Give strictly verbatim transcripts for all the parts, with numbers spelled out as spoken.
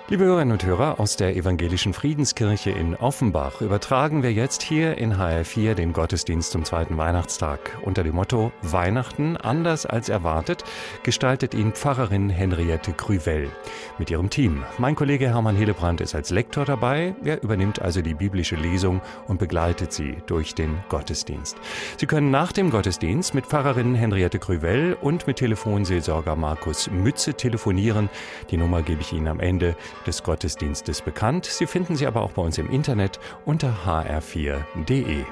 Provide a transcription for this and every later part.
Liebe Hörerinnen und Hörer, aus der Evangelischen Friedenskirche in Offenbach übertragen wir jetzt hier in H R vier den Gottesdienst zum zweiten Weihnachtstag. Unter dem Motto Weihnachten anders als erwartet gestaltet ihn Pfarrerin Henriette Krüvel mit ihrem Team. Mein Kollege Hermann Hillebrand ist als Lektor dabei. Er übernimmt also die biblische Lesung und begleitet sie durch den Gottesdienst. Sie können nach dem Gottesdienst mit Pfarrerin Henriette Krüvel und mit Telefonseelsorger Markus Mütze telefonieren. Die Nummer gebe ich Ihnen am Ende des Gottesdienstes bekannt. Sie finden sie aber auch bei uns im Internet unter h r vier punkt d e.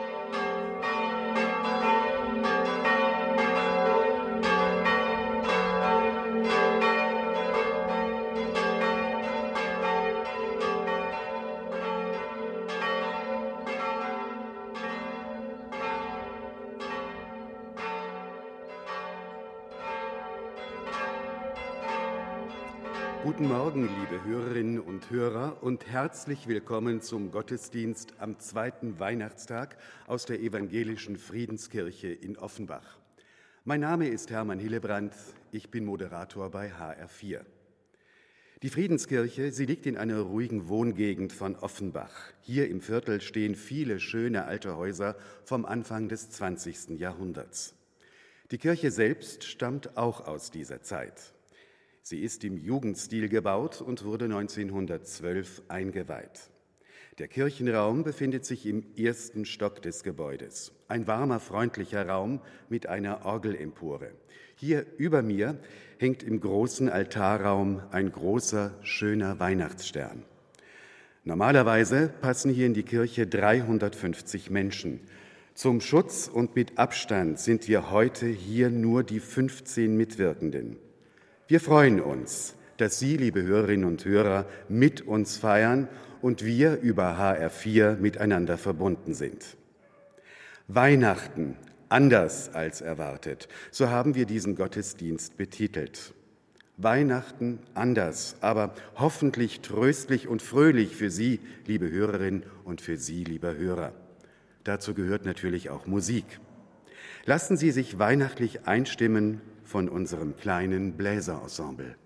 Guten Morgen, liebe Hörerinnen und Hörer, und herzlich willkommen zum Gottesdienst am zweiten Weihnachtstag aus der Evangelischen Friedenskirche in Offenbach. Mein Name ist Hermann Hillebrand, ich bin Moderator bei H R vier. Die Friedenskirche, sie liegt in einer ruhigen Wohngegend von Offenbach. Hier im Viertel stehen viele schöne alte Häuser vom Anfang des zwanzigsten Jahrhunderts. Die Kirche selbst stammt auch aus dieser Zeit. Sie ist im Jugendstil gebaut und wurde neunzehnhundertzwölf eingeweiht. Der Kirchenraum befindet sich im ersten Stock des Gebäudes. Ein warmer, freundlicher Raum mit einer Orgelempore. Hier über mir hängt im großen Altarraum ein großer, schöner Weihnachtsstern. Normalerweise passen hier in die Kirche dreihundertfünfzig Menschen. Zum Schutz und mit Abstand sind wir heute hier nur die fünfzehn Mitwirkenden. Wir freuen uns, dass Sie, liebe Hörerinnen und Hörer, mit uns feiern und wir über H R vier miteinander verbunden sind. Weihnachten, anders als erwartet, so haben wir diesen Gottesdienst betitelt. Weihnachten anders, aber hoffentlich tröstlich und fröhlich für Sie, liebe Hörerinnen und für Sie, lieber Hörer. Dazu gehört natürlich auch Musik. Lassen Sie sich weihnachtlich einstimmen von unserem kleinen Bläserensemble.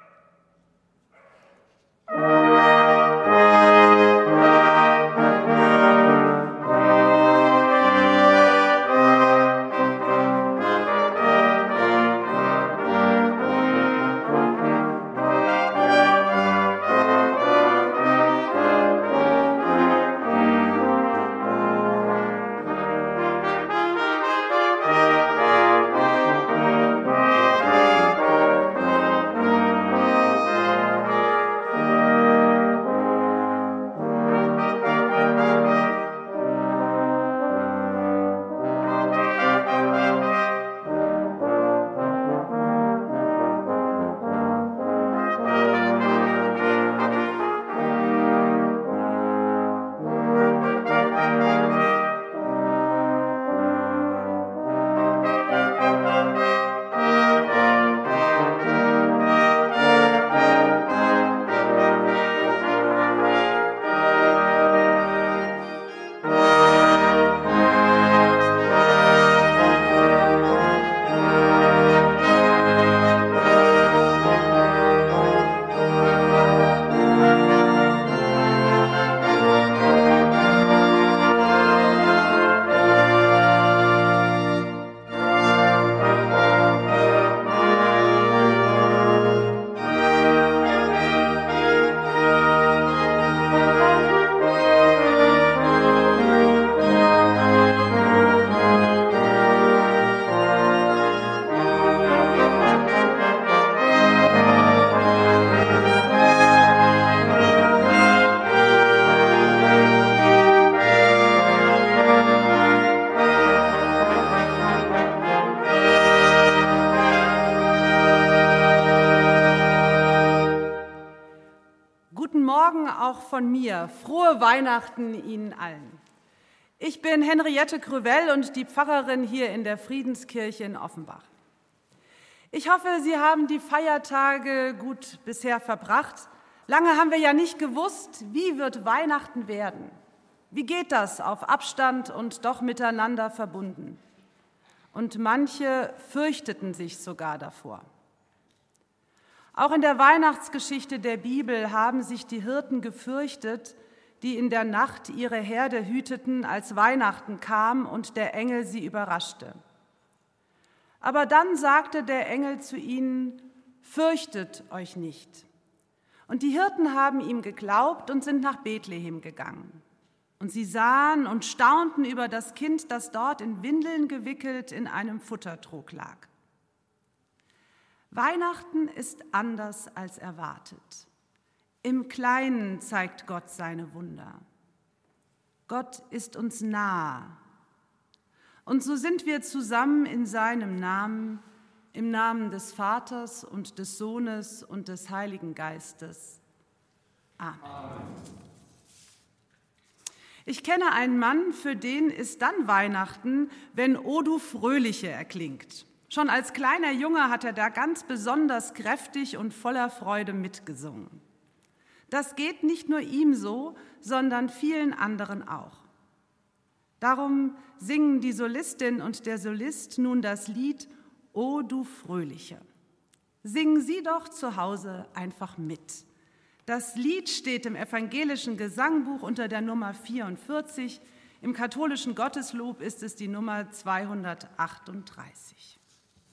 Auch von mir. Frohe Weihnachten Ihnen allen. Ich bin Henriette Krüvel und die Pfarrerin hier in der Friedenskirche in Offenbach. Ich hoffe, Sie haben die Feiertage gut bisher verbracht. Lange haben wir ja nicht gewusst, wie wird Weihnachten werden. Wie geht das auf Abstand und doch miteinander verbunden? Und manche fürchteten sich sogar davor. Auch in der Weihnachtsgeschichte der Bibel haben sich die Hirten gefürchtet, die in der Nacht ihre Herde hüteten, als Weihnachten kam und der Engel sie überraschte. Aber dann sagte der Engel zu ihnen: Fürchtet euch nicht. Und die Hirten haben ihm geglaubt und sind nach Bethlehem gegangen. Und sie sahen und staunten über das Kind, das dort in Windeln gewickelt in einem Futtertrog lag. Weihnachten ist anders als erwartet. Im Kleinen zeigt Gott seine Wunder. Gott ist uns nah. Und so sind wir zusammen in seinem Namen, im Namen des Vaters und des Sohnes und des Heiligen Geistes. Amen. Ich kenne einen Mann, für den ist dann Weihnachten, wenn O du Fröhliche erklingt. Schon als kleiner Junge hat er da ganz besonders kräftig und voller Freude mitgesungen. Das geht nicht nur ihm so, sondern vielen anderen auch. Darum singen die Solistin und der Solist nun das Lied O du Fröhliche. Singen Sie doch zu Hause einfach mit. Das Lied steht im evangelischen Gesangbuch unter der Nummer vierundvierzig. Im katholischen Gotteslob ist es die Nummer zweihundertachtunddreißig.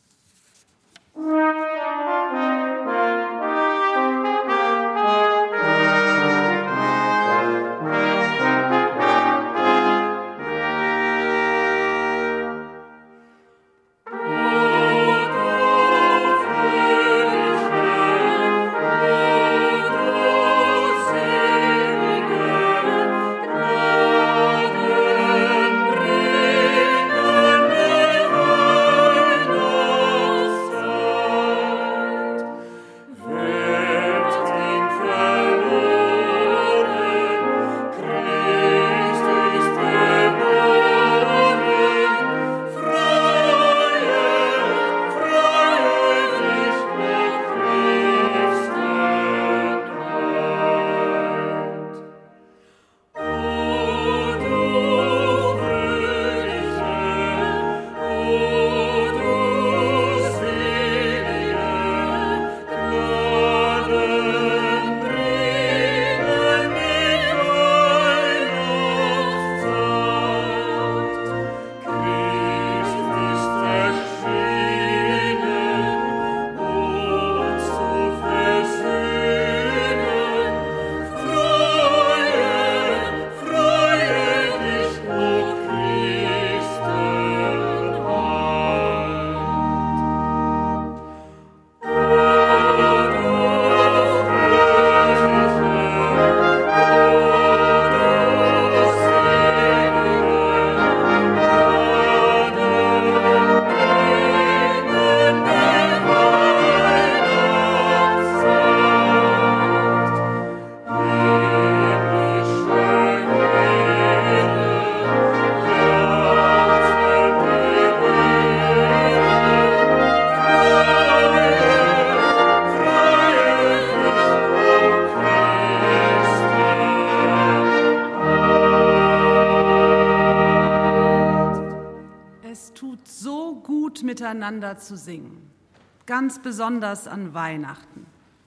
Miteinander zu singen, ganz besonders an Weihnachten.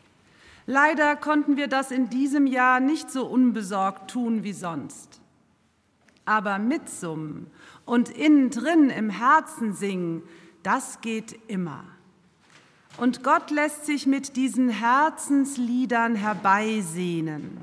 Leider konnten wir das in diesem Jahr nicht so unbesorgt tun wie sonst. Aber mitsummen und innen drin im Herzen singen, das geht immer. Und Gott lässt sich mit diesen Herzensliedern herbeisehnen.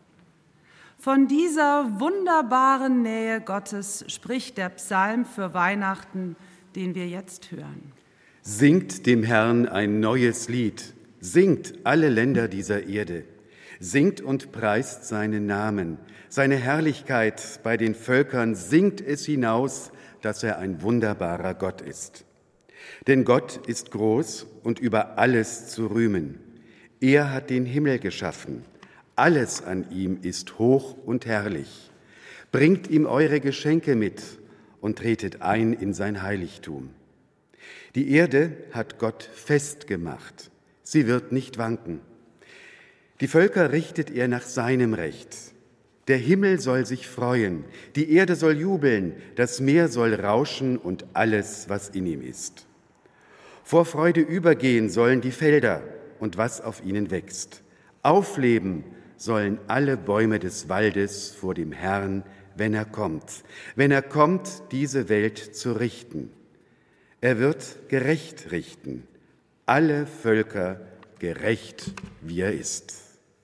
Von dieser wunderbaren Nähe Gottes spricht der Psalm für Weihnachten, den wir jetzt hören. Singt dem Herrn ein neues Lied, singt alle Länder dieser Erde, singt und preist seinen Namen, seine Herrlichkeit bei den Völkern, singt es hinaus, dass er ein wunderbarer Gott ist. Denn Gott ist groß und über alles zu rühmen. Er hat den Himmel geschaffen, alles an ihm ist hoch und herrlich. Bringt ihm eure Geschenke mit und tretet ein in sein Heiligtum. Die Erde hat Gott festgemacht, sie wird nicht wanken. Die Völker richtet er nach seinem Recht. Der Himmel soll sich freuen, die Erde soll jubeln, das Meer soll rauschen und alles, was in ihm ist. Vor Freude übergehen sollen die Felder und was auf ihnen wächst. Aufleben sollen alle Bäume des Waldes vor dem Herrn, wenn er kommt, wenn er kommt, diese Welt zu richten. Er wird gerecht richten, alle Völker gerecht, wie er ist.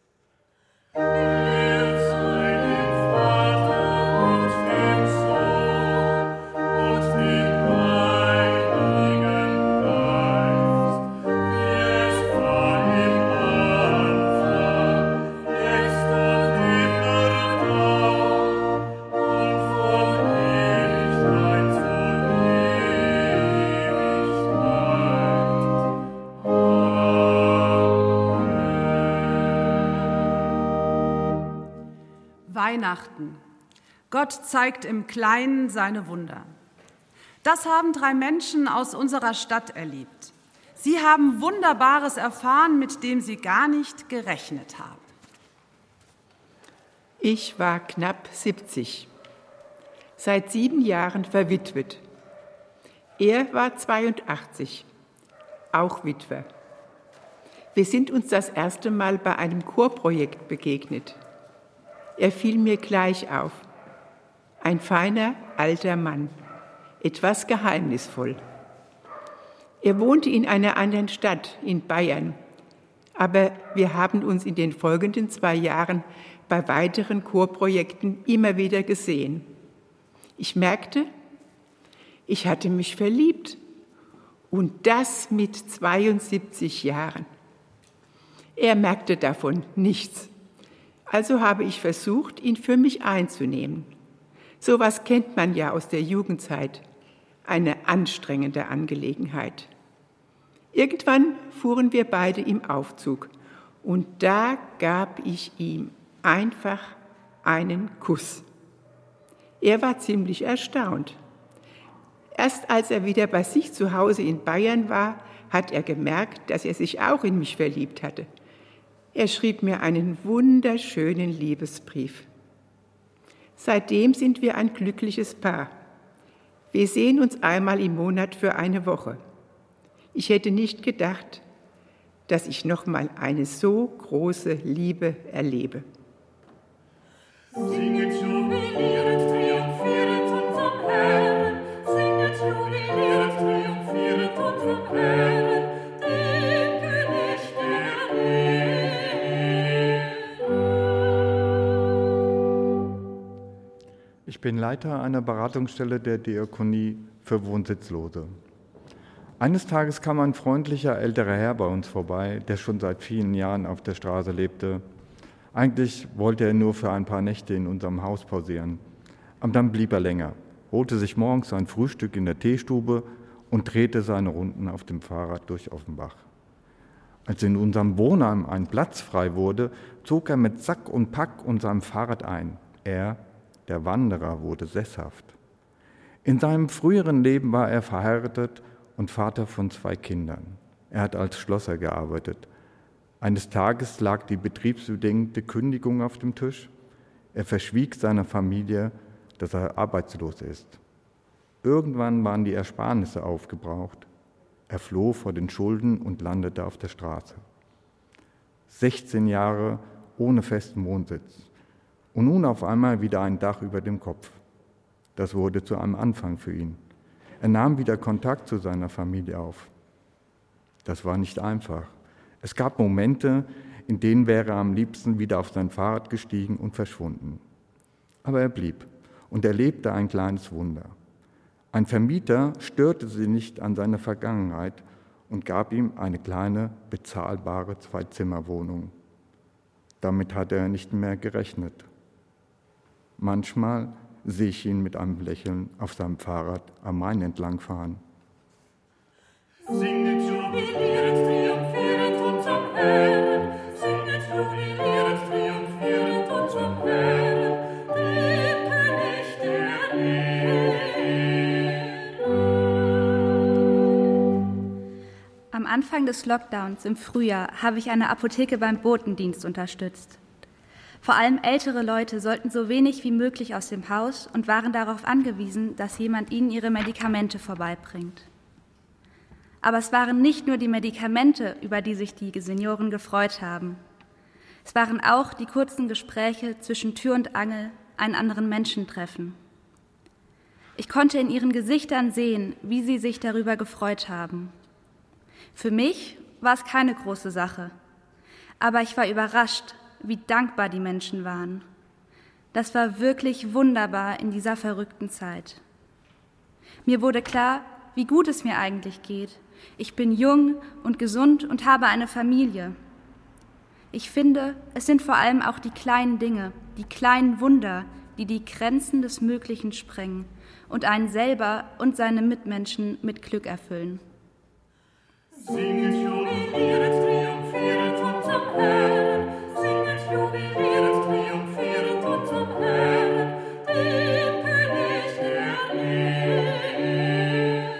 Weihnachten. Gott zeigt im Kleinen seine Wunder. Das haben drei Menschen aus unserer Stadt erlebt. Sie haben Wunderbares erfahren, mit dem sie gar nicht gerechnet haben. Ich war knapp siebzig, seit sieben Jahren verwitwet. Er war zweiundachtzig, auch Witwer. Wir sind uns das erste Mal bei einem Chorprojekt begegnet. Er fiel mir gleich auf. Ein feiner, alter Mann, etwas geheimnisvoll. Er wohnte in einer anderen Stadt, in Bayern, aber wir haben uns in den folgenden zwei Jahren bei weiteren Chorprojekten immer wieder gesehen. Ich merkte, ich hatte mich verliebt, und das mit zweiundsiebzig Jahren. Er merkte davon nichts. Also habe ich versucht, ihn für mich einzunehmen. Sowas kennt man ja aus der Jugendzeit. Eine anstrengende Angelegenheit. Irgendwann fuhren wir beide im Aufzug und da gab ich ihm einfach einen Kuss. Er war ziemlich erstaunt. Erst als er wieder bei sich zu Hause in Bayern war, hat er gemerkt, dass er sich auch in mich verliebt hatte. Er schrieb mir einen wunderschönen Liebesbrief. Seitdem sind wir ein glückliches Paar. Wir sehen uns einmal im Monat für eine Woche. Ich hätte nicht gedacht, dass ich noch mal eine so große Liebe erlebe. Singet, jubiliert, triumphiert unserem Herrn. Singet, jubiliert, triumphiert unserem Herrn. Dem König der Erde. Ich bin Leiter einer Beratungsstelle der Diakonie für Wohnsitzlose. Eines Tages kam ein freundlicher älterer Herr bei uns vorbei, der schon seit vielen Jahren auf der Straße lebte. Eigentlich wollte er nur für ein paar Nächte in unserem Haus pausieren. Aber dann blieb er länger, holte sich morgens sein Frühstück in der Teestube und drehte seine Runden auf dem Fahrrad durch Offenbach. Als in unserem Wohnheim ein Platz frei wurde, zog er mit Sack und Pack und seinem Fahrrad ein. Er, der Wanderer, wurde sesshaft. In seinem früheren Leben war er verheiratet und Vater von zwei Kindern. Er hat als Schlosser gearbeitet. Eines Tages lag die betriebsbedingte Kündigung auf dem Tisch. Er verschwieg seiner Familie, dass er arbeitslos ist. Irgendwann waren die Ersparnisse aufgebraucht. Er floh vor den Schulden und landete auf der Straße. sechzehn Jahre ohne festen Wohnsitz. Und nun auf einmal wieder ein Dach über dem Kopf. Das wurde zu einem Anfang für ihn. Er nahm wieder Kontakt zu seiner Familie auf. Das war nicht einfach. Es gab Momente, in denen wäre er am liebsten wieder auf sein Fahrrad gestiegen und verschwunden. Aber er blieb und erlebte ein kleines Wunder. Ein Vermieter störte sie nicht an seiner Vergangenheit und gab ihm eine kleine, bezahlbare Zwei-Zimmer-Wohnung. Damit hatte er nicht mehr gerechnet. Manchmal sehe ich ihn mit einem Lächeln auf seinem Fahrrad am Main entlang fahren. Singet, jubiliert, triumphiert unserem Herrn. Singet, jubiliert, triumphiert unserem Herrn, dem König der Erde. Am Anfang des Lockdowns im Frühjahr habe ich eine Apotheke beim Botendienst unterstützt. Vor allem ältere Leute sollten so wenig wie möglich aus dem Haus und waren darauf angewiesen, dass jemand ihnen ihre Medikamente vorbeibringt. Aber es waren nicht nur die Medikamente, über die sich die Senioren gefreut haben. Es waren auch die kurzen Gespräche zwischen Tür und Angel, einen anderen Menschen treffen. Ich konnte in ihren Gesichtern sehen, wie sie sich darüber gefreut haben. Für mich war es keine große Sache, aber ich war überrascht, wie dankbar die Menschen waren. Das war wirklich wunderbar in dieser verrückten Zeit. Mir wurde klar, wie gut es mir eigentlich geht. Ich bin jung und gesund und habe eine Familie. Ich finde, es sind vor allem auch die kleinen Dinge, die kleinen Wunder, die die Grenzen des Möglichen sprengen und einen selber und seine Mitmenschen mit Glück erfüllen. Singet, jubiliert, triumphiert unserem Herrn. Singet, jubiliert, triumphiert unserem Herrn, dem König der Ehre.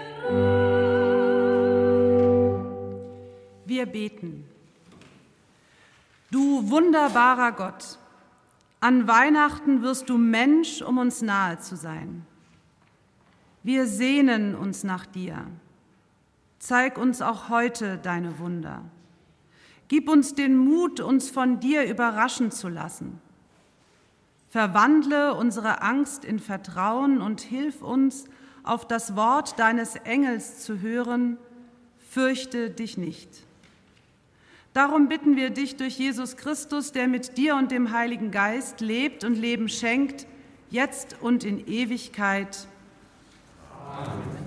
Wir beten. Du wunderbarer Gott, an Weihnachten wirst du Mensch, um uns nahe zu sein. Wir sehnen uns nach dir. Zeig uns auch heute deine Wunder. Gib uns den Mut, uns von dir überraschen zu lassen. Verwandle unsere Angst in Vertrauen und hilf uns, auf das Wort deines Engels zu hören, fürchte dich nicht. Darum bitten wir dich durch Jesus Christus, der mit dir und dem Heiligen Geist lebt und Leben schenkt, jetzt und in Ewigkeit. Amen.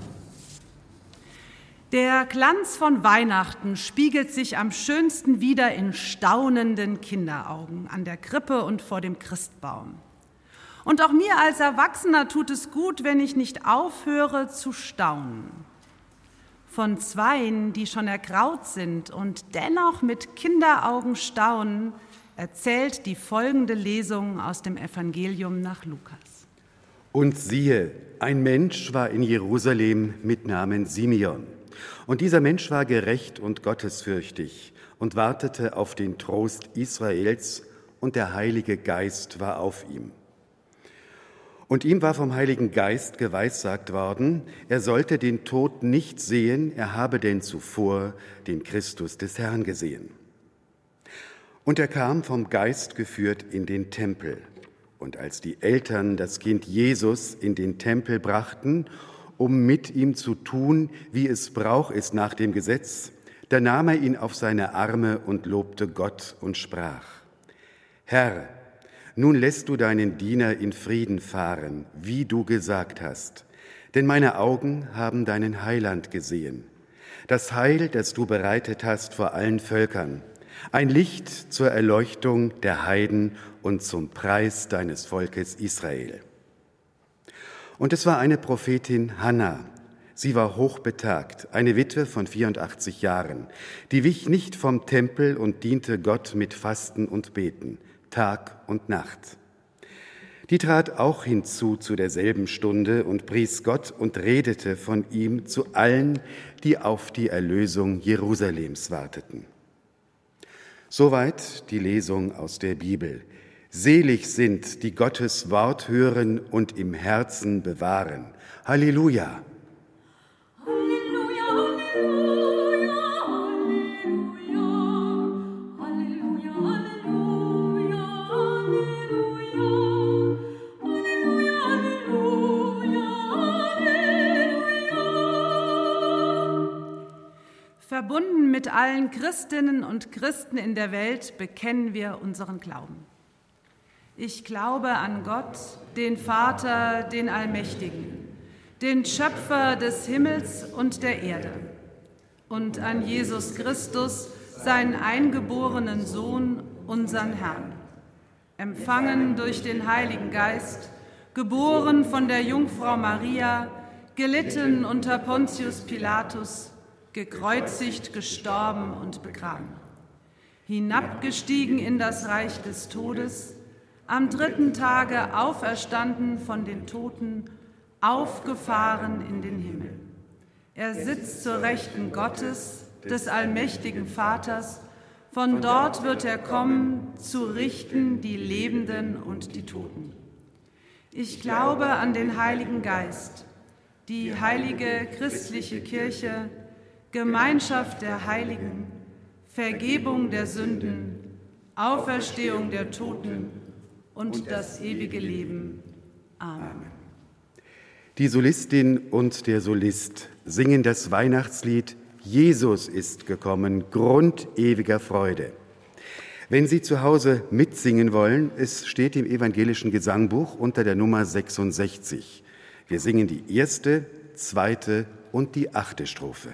Der Glanz von Weihnachten spiegelt sich am schönsten wider in staunenden Kinderaugen an der Krippe und vor dem Christbaum. Und auch mir als Erwachsener tut es gut, wenn ich nicht aufhöre zu staunen. Von Zweien, die schon ergraut sind und dennoch mit Kinderaugen staunen, erzählt die folgende Lesung aus dem Evangelium nach Lukas. Und siehe, ein Mensch war in Jerusalem mit Namen Simeon. Und dieser Mensch war gerecht und gottesfürchtig und wartete auf den Trost Israels, und der Heilige Geist war auf ihm. Und ihm war vom Heiligen Geist geweissagt worden, er sollte den Tod nicht sehen, er habe denn zuvor den Christus des Herrn gesehen. Und er kam vom Geist geführt in den Tempel. Und als die Eltern das Kind Jesus in den Tempel brachten, um mit ihm zu tun, wie es Brauch ist nach dem Gesetz, da nahm er ihn auf seine Arme und lobte Gott und sprach: Herr, nun lässt du deinen Diener in Frieden fahren, wie du gesagt hast, denn meine Augen haben deinen Heiland gesehen, das Heil, das du bereitet hast vor allen Völkern, ein Licht zur Erleuchtung der Heiden und zum Preis deines Volkes Israel. Und es war eine Prophetin Hannah, sie war hochbetagt, eine Witwe von vierundachtzig Jahren, die wich nicht vom Tempel und diente Gott mit Fasten und Beten, Tag und Nacht. Die trat auch hinzu zu derselben Stunde und pries Gott und redete von ihm zu allen, die auf die Erlösung Jerusalems warteten. Soweit die Lesung aus der Bibel. Selig sind, die Gottes Wort hören und im Herzen bewahren. Halleluja! Halleluja, Halleluja, Halleluja, Halleluja, Halleluja, Halleluja, Halleluja, Halleluja. Verbunden mit allen Christinnen und Christen in der Welt bekennen wir unseren Glauben. Ich glaube an Gott, den Vater, den Allmächtigen, den Schöpfer des Himmels und der Erde, und an Jesus Christus, seinen eingeborenen Sohn, unseren Herrn, empfangen durch den Heiligen Geist, geboren von der Jungfrau Maria, gelitten unter Pontius Pilatus, gekreuzigt, gestorben und begraben, hinabgestiegen in das Reich des Todes, am dritten Tage auferstanden von den Toten, aufgefahren in den Himmel. Er sitzt zur Rechten Gottes, des allmächtigen Vaters. Von dort wird er kommen, zu richten die Lebenden und die Toten. Ich glaube an den Heiligen Geist, die heilige christliche Kirche, Gemeinschaft der Heiligen, Vergebung der Sünden, Auferstehung der Toten und das ewige Leben. Amen. Die Solistin und der Solist singen das Weihnachtslied Jesus ist gekommen, Grund ewiger Freude. Wenn Sie zu Hause mitsingen wollen, es steht im evangelischen Gesangbuch unter der Nummer sechsundsechzig. Wir singen die erste, zweite und die achte Strophe.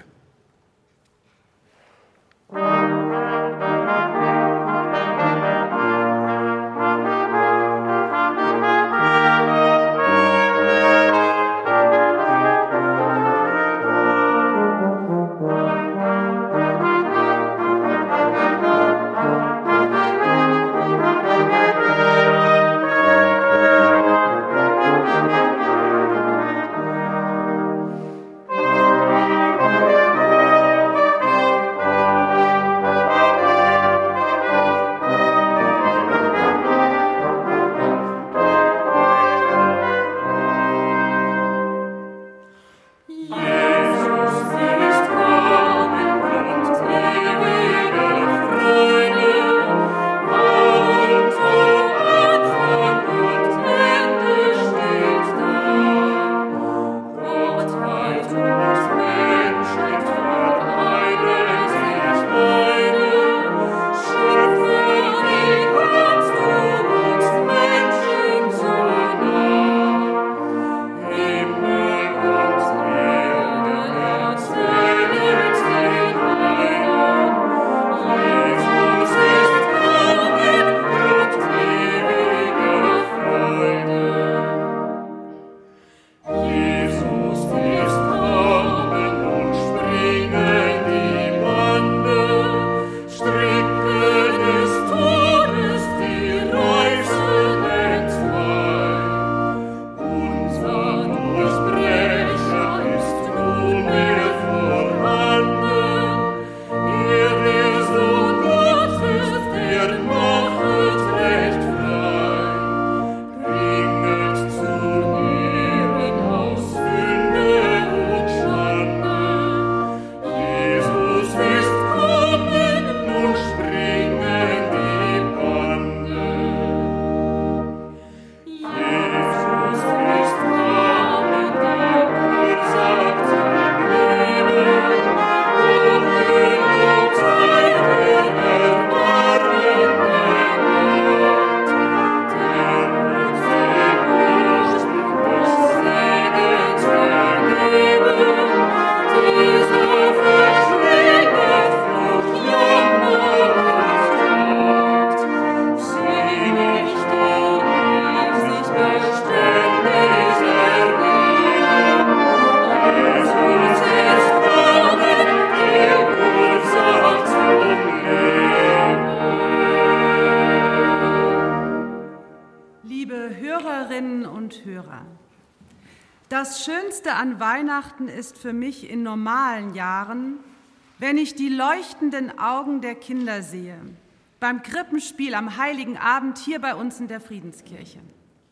Das Schönste an Weihnachten ist für mich in normalen Jahren, wenn ich die leuchtenden Augen der Kinder sehe, beim Krippenspiel am Heiligen Abend hier bei uns in der Friedenskirche.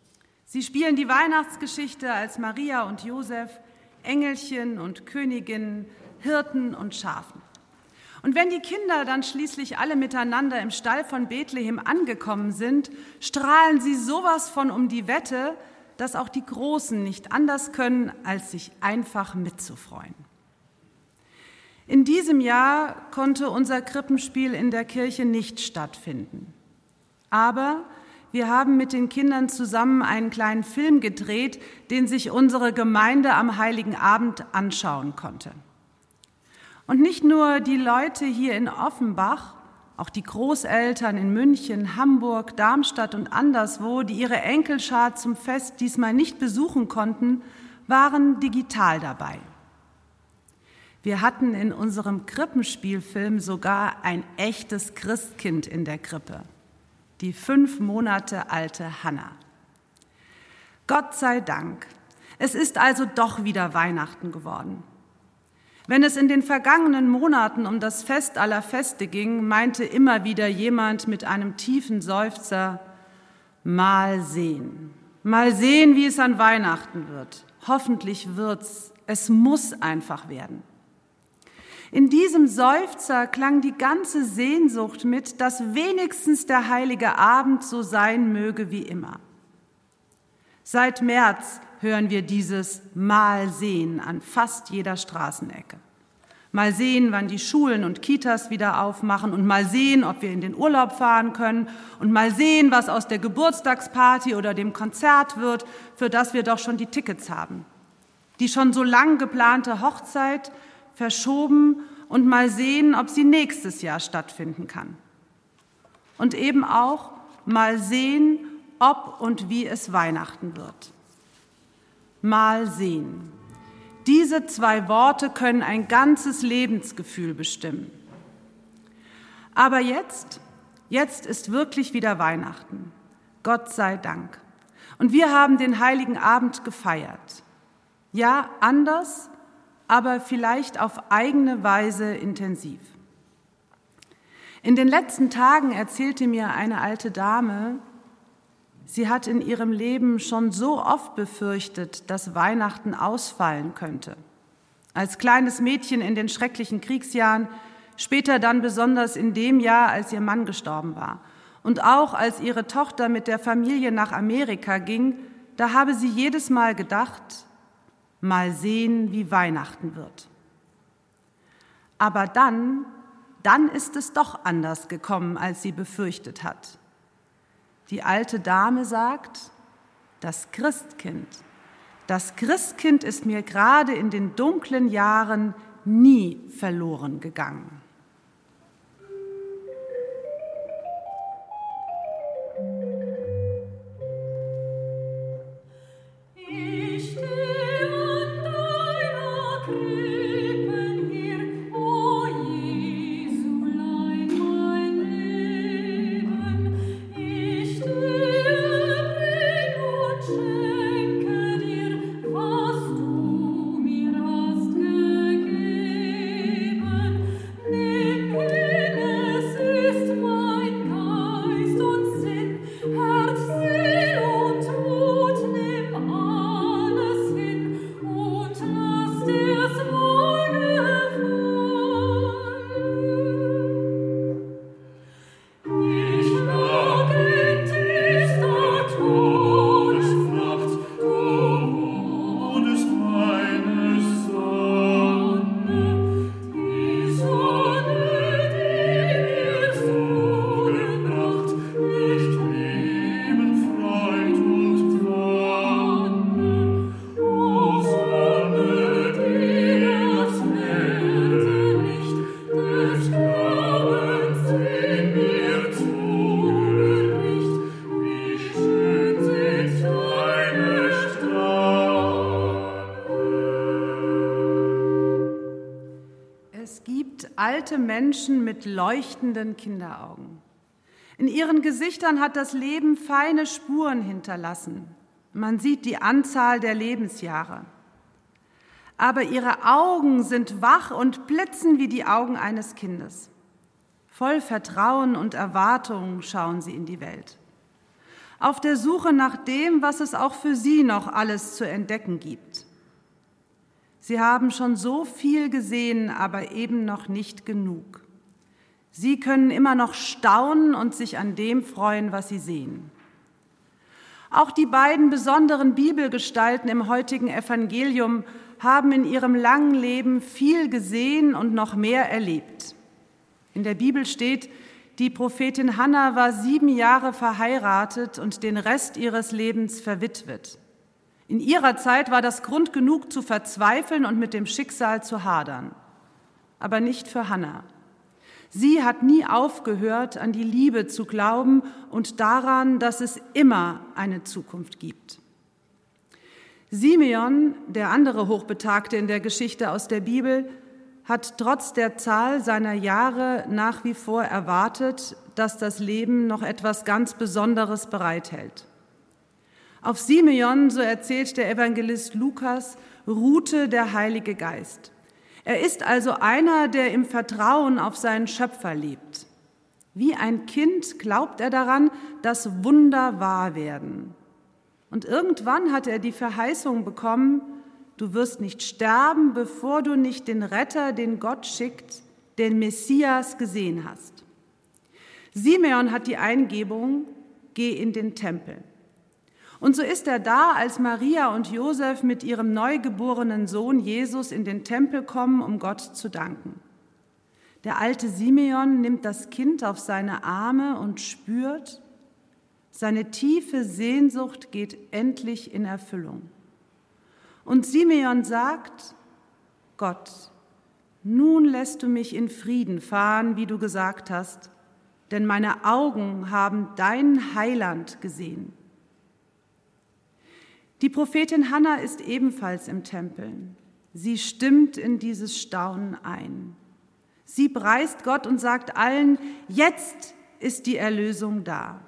Sie spielen die Weihnachtsgeschichte als Maria und Josef, Engelchen und Königinnen, Hirten und Schafen. Und wenn die Kinder dann schließlich alle miteinander im Stall von Bethlehem angekommen sind, strahlen sie sowas von um die Wette, dass auch die Großen nicht anders können, als sich einfach mitzufreuen. In diesem Jahr konnte unser Krippenspiel in der Kirche nicht stattfinden. Aber wir haben mit den Kindern zusammen einen kleinen Film gedreht, den sich unsere Gemeinde am Heiligen Abend anschauen konnte. Und nicht nur die Leute hier in Offenbach, auch die Großeltern in München, Hamburg, Darmstadt und anderswo, die ihre Enkelschar zum Fest diesmal nicht besuchen konnten, waren digital dabei. Wir hatten in unserem Krippenspielfilm sogar ein echtes Christkind in der Krippe, die fünf Monate alte Hanna. Gott sei Dank, es ist also doch wieder Weihnachten geworden. Wenn es in den vergangenen Monaten um das Fest aller Feste ging, meinte immer wieder jemand mit einem tiefen Seufzer, mal sehen, mal sehen, wie es an Weihnachten wird. Hoffentlich wird's, es muss einfach werden. In diesem Seufzer klang die ganze Sehnsucht mit, dass wenigstens der heilige Abend so sein möge wie immer. Seit März hören wir dieses Mal sehen an fast jeder Straßenecke. Mal sehen, wann die Schulen und Kitas wieder aufmachen und mal sehen, ob wir in den Urlaub fahren können und mal sehen, was aus der Geburtstagsparty oder dem Konzert wird, für das wir doch schon die Tickets haben. Die schon so lang geplante Hochzeit verschoben und mal sehen, ob sie nächstes Jahr stattfinden kann. Und eben auch mal sehen, ob und wie es Weihnachten wird. Mal sehen. Diese zwei Worte können ein ganzes Lebensgefühl bestimmen. Aber jetzt, jetzt ist wirklich wieder Weihnachten. Gott sei Dank. Und wir haben den Heiligen Abend gefeiert. Ja, anders, aber vielleicht auf eigene Weise intensiv. In den letzten Tagen erzählte mir eine alte Dame, sie hat in ihrem Leben schon so oft befürchtet, dass Weihnachten ausfallen könnte. Als kleines Mädchen in den schrecklichen Kriegsjahren, später dann besonders in dem Jahr, als ihr Mann gestorben war. Und auch als ihre Tochter mit der Familie nach Amerika ging, da habe sie jedes Mal gedacht, mal sehen, wie Weihnachten wird. Aber dann, dann ist es doch anders gekommen, als sie befürchtet hat. Die alte Dame sagt, das Christkind, das Christkind ist mir gerade in den dunklen Jahren nie verloren gegangen. Ich stehe an deiner Krippen hier, o Jesulein, mein Leben. Ich stehe, bring und schenke dir, was du mir hast gegeben. Nimm hin, es ist mein Geist und Sinn, Herz, Seel und Mut, nimm alles hin und lass dir's wohlgefallen. Ich lag in tiefster Todesnacht, du wurdest meine Sonne, die Sonne, die mir zugebracht, Licht, Leben, Freud und Wonne. O Sonne, die das helle Licht des Glaubens in mir zugericht, wie schön sind deine Strahlen. Es gibt alte Menschen mit leuchtenden Kinderaugen. In ihren Gesichtern hat das Leben feine Spuren hinterlassen. Man sieht die Anzahl der Lebensjahre. Aber ihre Augen sind wach und blitzen wie die Augen eines Kindes. Voll Vertrauen und Erwartung schauen sie in die Welt. Auf der Suche nach dem, was es auch für sie noch alles zu entdecken gibt. Sie haben schon so viel gesehen, aber eben noch nicht genug. Sie können immer noch staunen und sich an dem freuen, was sie sehen. Auch die beiden besonderen Bibelgestalten im heutigen Evangelium haben in ihrem langen Leben viel gesehen und noch mehr erlebt. In der Bibel steht, die Prophetin Hannah war sieben Jahre verheiratet und den Rest ihres Lebens verwitwet. In ihrer Zeit war das Grund genug zu verzweifeln und mit dem Schicksal zu hadern. Aber nicht für Hannah. Sie hat nie aufgehört, an die Liebe zu glauben und daran, dass es immer eine Zukunft gibt. Simeon, der andere Hochbetagte in der Geschichte aus der Bibel, hat trotz der Zahl seiner Jahre nach wie vor erwartet, dass das Leben noch etwas ganz Besonderes bereithält. Auf Simeon, so erzählt der Evangelist Lukas, ruhte der Heilige Geist. Er ist also einer, der im Vertrauen auf seinen Schöpfer lebt. Wie ein Kind glaubt er daran, dass Wunder wahr werden. Und irgendwann hat er die Verheißung bekommen, du wirst nicht sterben, bevor du nicht den Retter, den Gott schickt, den Messias gesehen hast. Simeon hat die Eingebung, geh in den Tempel. Und so ist er da, als Maria und Josef mit ihrem neugeborenen Sohn Jesus in den Tempel kommen, um Gott zu danken. Der alte Simeon nimmt das Kind auf seine Arme und spürt, seine tiefe Sehnsucht geht endlich in Erfüllung. Und Simeon sagt, Gott, nun lässt du mich in Frieden fahren, wie du gesagt hast, denn meine Augen haben deinen Heiland gesehen. Die Prophetin Hannah ist ebenfalls im Tempel. Sie stimmt in dieses Staunen ein. Sie preist Gott und sagt allen, jetzt ist die Erlösung da.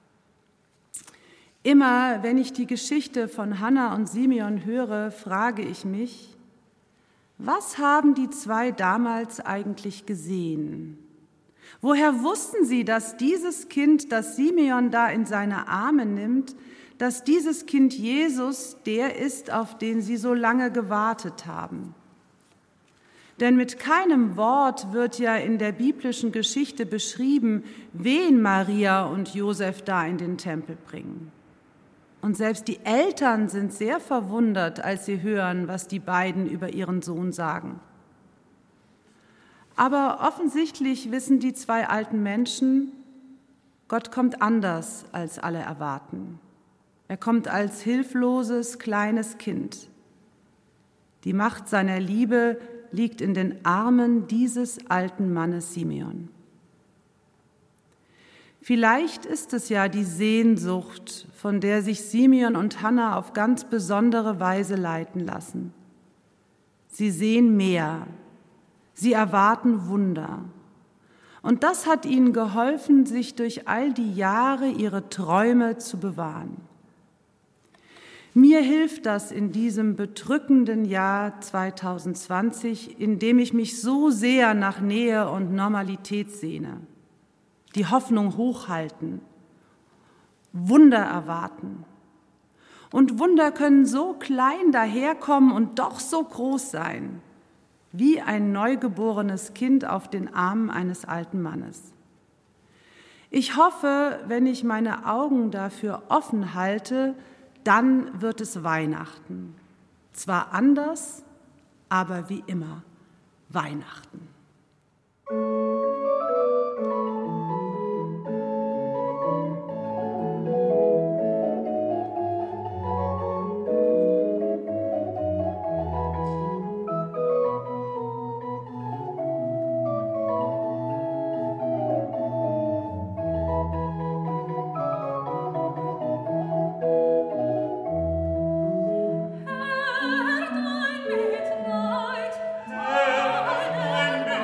Immer wenn ich die Geschichte von Hannah und Simeon höre, frage ich mich, was haben die zwei damals eigentlich gesehen? Woher wussten sie, dass dieses Kind, das Simeon da in seine Arme nimmt, dass dieses Kind Jesus der ist, auf den sie so lange gewartet haben? Denn mit keinem Wort wird ja in der biblischen Geschichte beschrieben, wen Maria und Josef da in den Tempel bringen. Und selbst die Eltern sind sehr verwundert, als sie hören, was die beiden über ihren Sohn sagen. Aber offensichtlich wissen die zwei alten Menschen, Gott kommt anders, als alle erwarten. Er kommt als hilfloses, kleines Kind. Die Macht seiner Liebe liegt in den Armen dieses alten Mannes Simeon. Vielleicht ist es ja die Sehnsucht, von der sich Simeon und Hannah auf ganz besondere Weise leiten lassen. Sie sehen mehr, sie erwarten Wunder. Und das hat ihnen geholfen, sich durch all die Jahre ihre Träume zu bewahren. Mir hilft das in diesem bedrückenden Jahr zweitausendzwanzig, in dem ich mich so sehr nach Nähe und Normalität sehne. Die Hoffnung hochhalten, Wunder erwarten. Und Wunder können so klein daherkommen und doch so groß sein, wie ein neugeborenes Kind auf den Armen eines alten Mannes. Ich hoffe, wenn ich meine Augen dafür offen halte, dann wird es Weihnachten. Zwar anders, aber wie immer Weihnachten. Herr, dein Mitleid, Herr, dein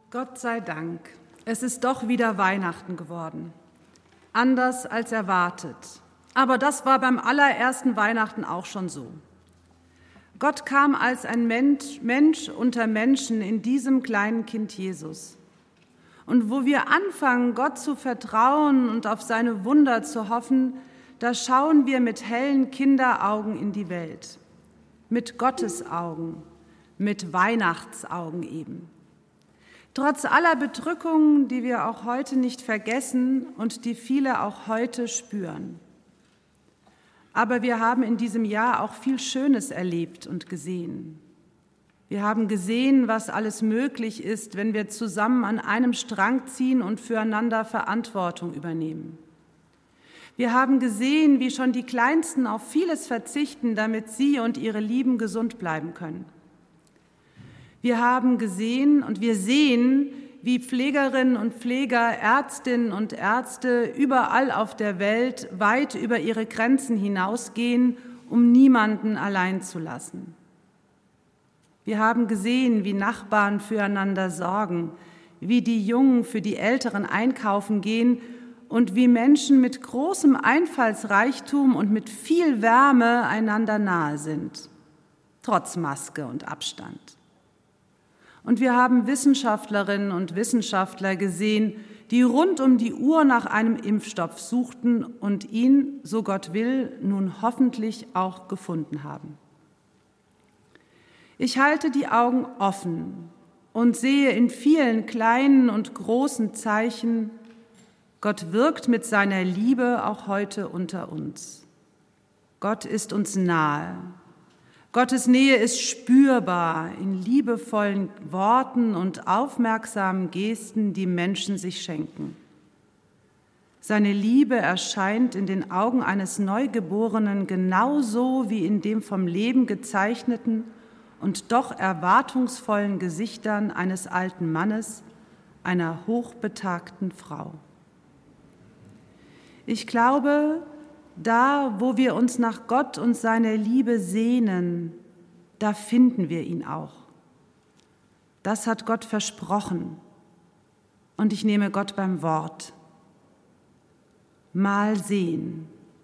Gott sei Dank, es ist doch wieder Weihnachten geworden. Anders als erwartet. Aber das war beim allerersten Weihnachten auch schon so. Gott kam als ein Mensch, Mensch unter Menschen in diesem kleinen Kind Jesus. Und wo wir anfangen, Gott zu vertrauen und auf seine Wunder zu hoffen, da schauen wir mit hellen Kinderaugen in die Welt. Mit Gottes Augen, mit Weihnachtsaugen eben. Trotz aller Bedrückungen, die wir auch heute nicht vergessen und die viele auch heute spüren. Aber wir haben in diesem Jahr auch viel Schönes erlebt und gesehen. Wir haben gesehen, was alles möglich ist, wenn wir zusammen an einem Strang ziehen und füreinander Verantwortung übernehmen. Wir haben gesehen, wie schon die Kleinsten auf vieles verzichten, damit sie und ihre Lieben gesund bleiben können. Wir haben gesehen und wir sehen, wie Pflegerinnen und Pfleger, Ärztinnen und Ärzte überall auf der Welt weit über ihre Grenzen hinausgehen, um niemanden allein zu lassen. Wir haben gesehen, wie Nachbarn füreinander sorgen, wie die Jungen für die Älteren einkaufen gehen und wie Menschen mit großem Einfallsreichtum und mit viel Wärme einander nahe sind, trotz Maske und Abstand. Und wir haben Wissenschaftlerinnen und Wissenschaftler gesehen, die rund um die Uhr nach einem Impfstoff suchten und ihn, so Gott will, nun hoffentlich auch gefunden haben. Ich halte die Augen offen und sehe in vielen kleinen und großen Zeichen, Gott wirkt mit seiner Liebe auch heute unter uns. Gott ist uns nahe. Gottes Nähe ist spürbar in liebevollen Worten und aufmerksamen Gesten, die Menschen sich schenken. Seine Liebe erscheint in den Augen eines Neugeborenen genauso wie in dem vom Leben gezeichneten und doch erwartungsvollen Gesichtern eines alten Mannes, einer hochbetagten Frau. Ich glaube, da, wo wir uns nach Gott und seiner Liebe sehnen, da finden wir ihn auch. Das hat Gott versprochen und ich nehme Gott beim Wort. Mal sehen.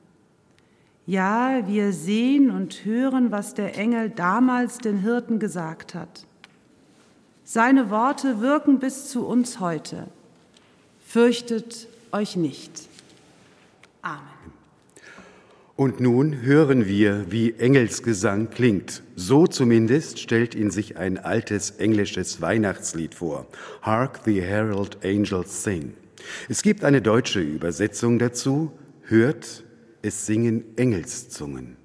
Ja, wir sehen und hören, was der Engel damals den Hirten gesagt hat. Seine Worte wirken bis zu uns heute. Fürchtet euch nicht. Amen. Und nun hören wir, wie Engelsgesang klingt. So zumindest stellt ihn sich ein altes englisches Weihnachtslied vor. Hark the herald angels sing. Es gibt eine deutsche Übersetzung dazu. Hört, es singen Engelszungen.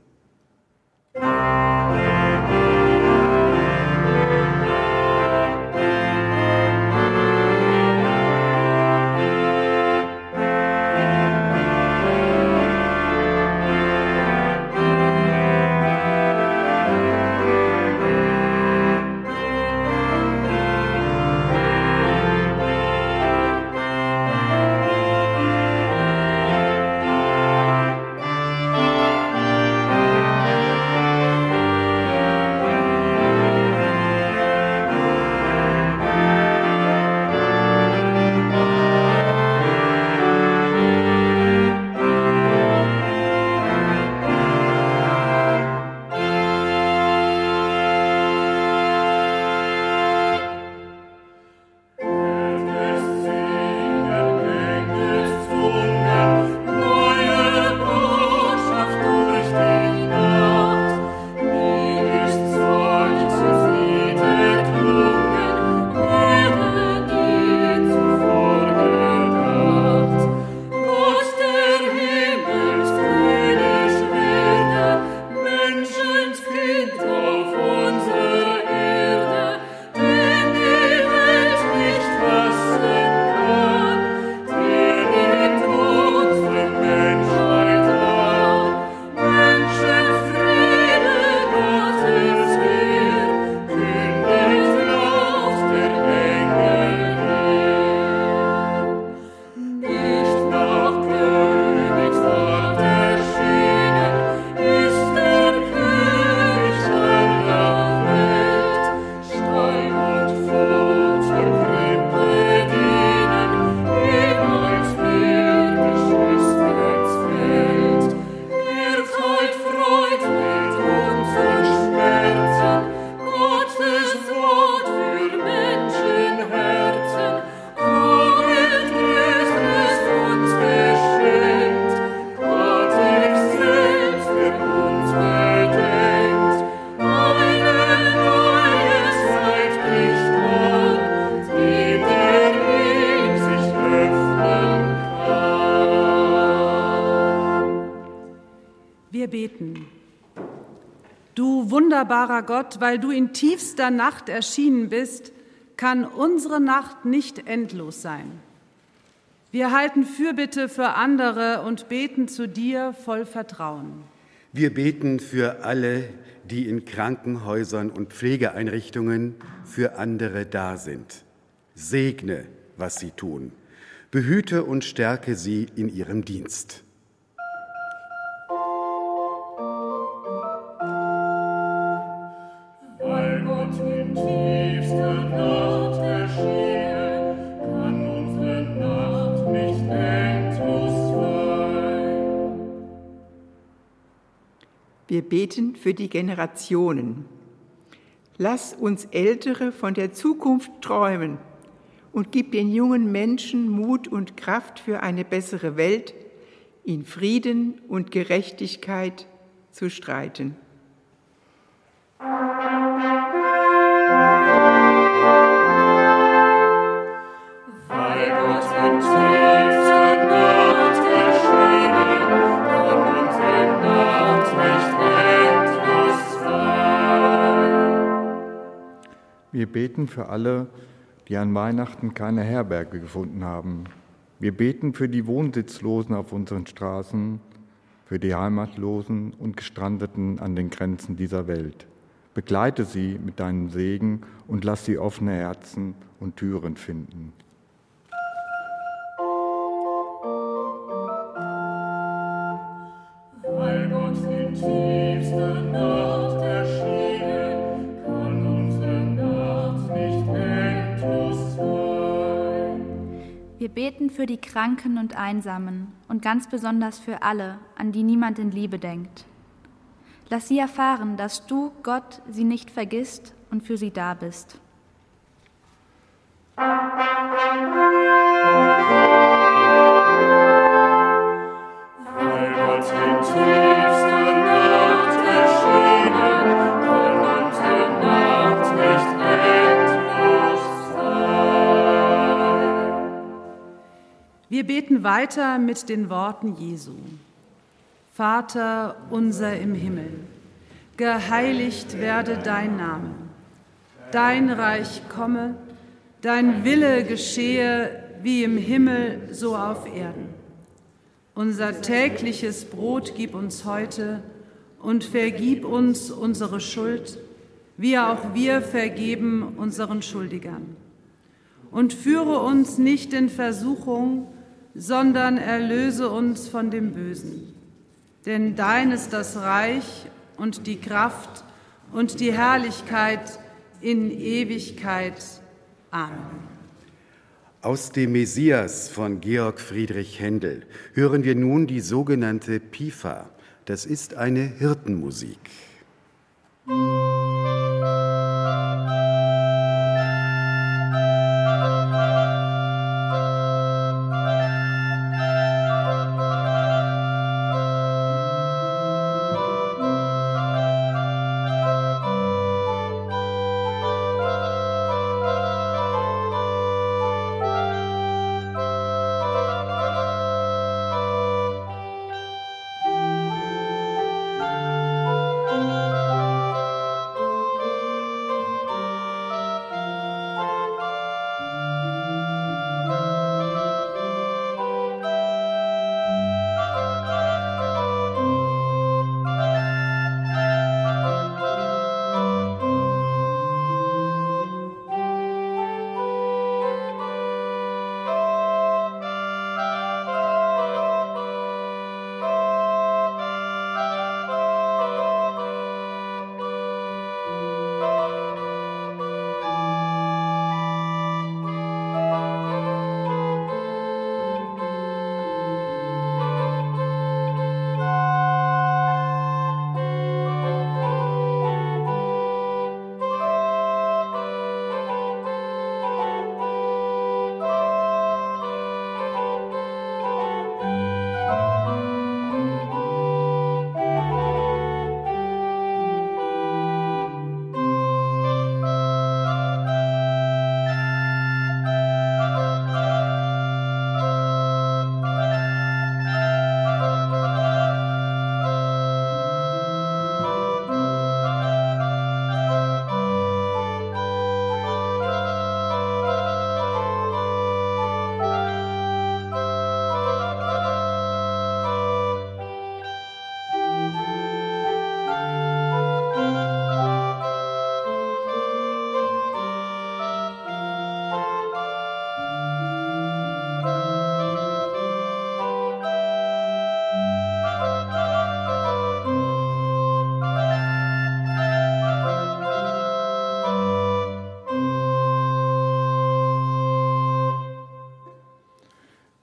Thank you. wunderbarer Gott, weil du in tiefster Nacht erschienen bist, kann unsere Nacht nicht endlos sein. Wir halten Fürbitte für andere und beten zu dir voll Vertrauen. Wir beten für alle, die in Krankenhäusern und Pflegeeinrichtungen für andere da sind. Segne, was sie tun. Behüte und stärke sie in ihrem Dienst. Weil Gott in tiefster Nacht erschienen, kann unsere Nacht nicht endlos sein. Wir beten für die Generationen. Lass uns Ältere von der Zukunft träumen und gib den jungen Menschen Mut und Kraft für eine bessere Welt, in Frieden und Gerechtigkeit zu streiten. Weil Gott in tiefster Nacht erschienen, kann unsere Nacht nicht endlos sein. Wir beten für alle, die an Weihnachten keine Herberge gefunden haben. Wir beten für die Wohnsitzlosen auf unseren Straßen, für die Heimatlosen und Gestrandeten an den Grenzen dieser Welt. Begleite sie mit deinem Segen und lass sie offene Herzen und Türen finden. Weil Gott in tiefster Nacht erschienen, kann unsere Nacht nicht endlos sein. Wir beten für die Kranken und Einsamen und ganz besonders für alle, an die niemand in Liebe denkt. Lass sie erfahren, dass du, Gott, sie nicht vergisst und für sie da bist. Weil Gott in tiefster Nacht erschienen, kann unsere Nacht nicht endlos sein. Wir beten weiter mit den Worten Jesu. Vater unser im Himmel, geheiligt werde dein Name. Dein Reich komme, dein Wille geschehe, wie im Himmel, so auf Erden. Unser tägliches Brot gib uns heute und vergib uns unsere Schuld, wie auch wir vergeben unseren Schuldigern. Und führe uns nicht in Versuchung, sondern erlöse uns von dem Bösen. Denn dein ist das Reich und die Kraft und die Herrlichkeit in Ewigkeit. Amen. Aus dem Messias von Georg Friedrich Händel hören wir nun die sogenannte Pifa. Das ist eine Hirtenmusik.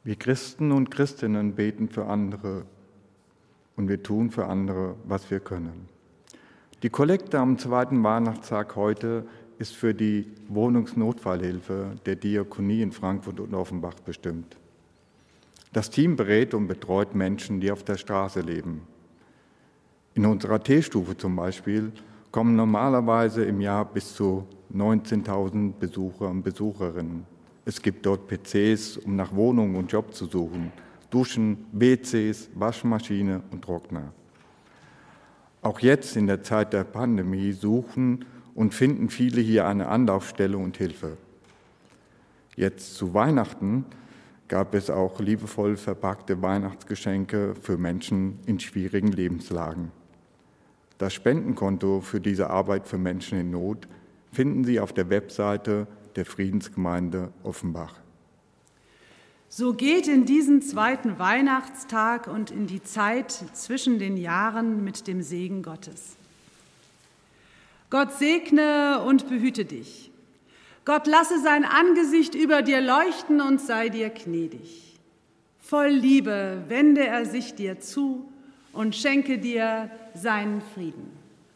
Wir Christen und Christinnen beten für andere und wir tun für andere, was wir können. Die Kollekte am zweiten Weihnachtstag heute ist für die Wohnungsnotfallhilfe der Diakonie in Frankfurt und Offenbach bestimmt. Das Team berät und betreut Menschen, die auf der Straße leben. In unserer T-Stufe zum Beispiel kommen normalerweise im Jahr bis zu neunzehntausend Besucher und Besucherinnen. Es gibt dort P Cs, um nach Wohnung und Job zu suchen, Duschen, W Cs, Waschmaschine und Trockner. Auch jetzt in der Zeit der Pandemie suchen und finden viele hier eine Anlaufstelle und Hilfe. Jetzt zu Weihnachten gab es auch liebevoll verpackte Weihnachtsgeschenke für Menschen in schwierigen Lebenslagen. Das Spendenkonto für diese Arbeit für Menschen in Not finden Sie auf der Webseite der Friedensgemeinde Offenbach. So geht in diesen zweiten Weihnachtstag und in die Zeit zwischen den Jahren mit dem Segen Gottes. Gott segne und behüte dich. Gott lasse sein Angesicht über dir leuchten und sei dir gnädig. Voll Liebe wende er sich dir zu und schenke dir seinen Frieden.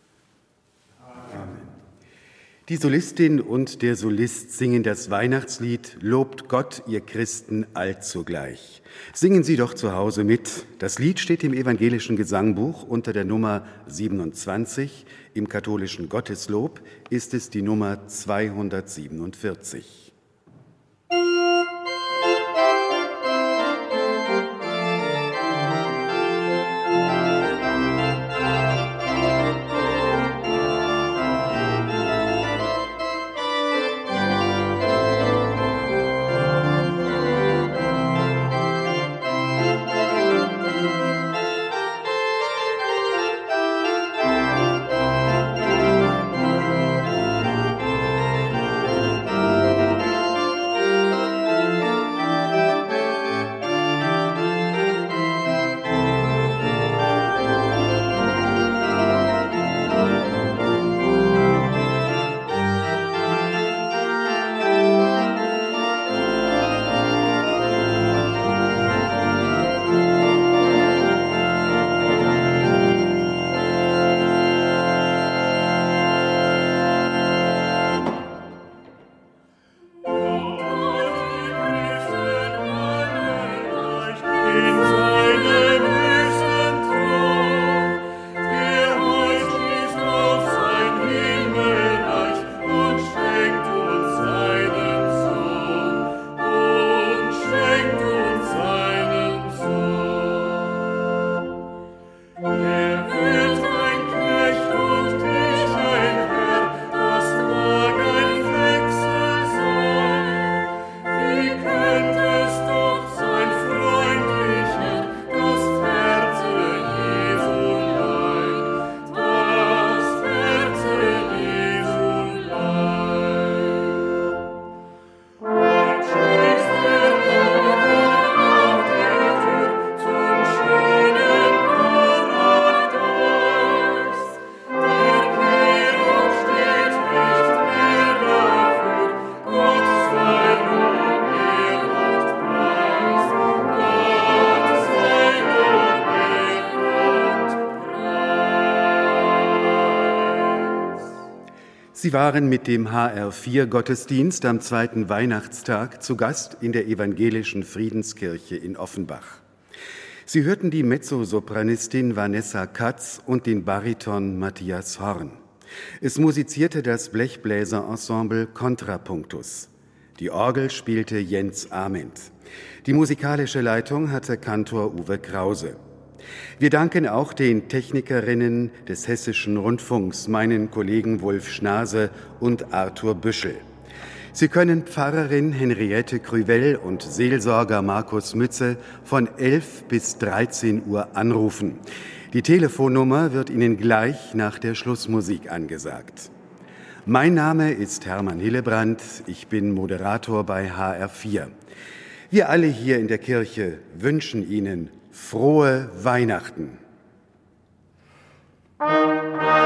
Amen. Die Solistin und der Solist singen das Weihnachtslied Lobt Gott, ihr Christen, allzugleich. Singen Sie doch zu Hause mit. Das Lied steht im evangelischen Gesangbuch unter der Nummer siebenundzwanzig. Im katholischen Gotteslob ist es die Nummer zweihundertsiebenundvierzig. Sie waren mit dem H R vier Gottesdienst am zweiten Weihnachtstag zu Gast in der evangelischen Friedenskirche in Offenbach. Sie hörten die Mezzosopranistin Vanessa Katz und den Bariton Matthias Horn. Es musizierte das Blechbläserensemble Contrapunctus. Die Orgel spielte Jens Ament. Die musikalische Leitung hatte Kantor Uwe Krause. Wir danken auch den Technikerinnen des Hessischen Rundfunks, meinen Kollegen Wulf Schnase und Arthur Büschel. Sie können Pfarrerin Henriette Krüvel und Seelsorger Markus Mütze von elf bis dreizehn Uhr anrufen. Die Telefonnummer wird Ihnen gleich nach der Schlussmusik angesagt. Mein Name ist Hermann Hillebrand, ich bin Moderator bei H R vier. Wir alle hier in der Kirche wünschen Ihnen frohe Weihnachten.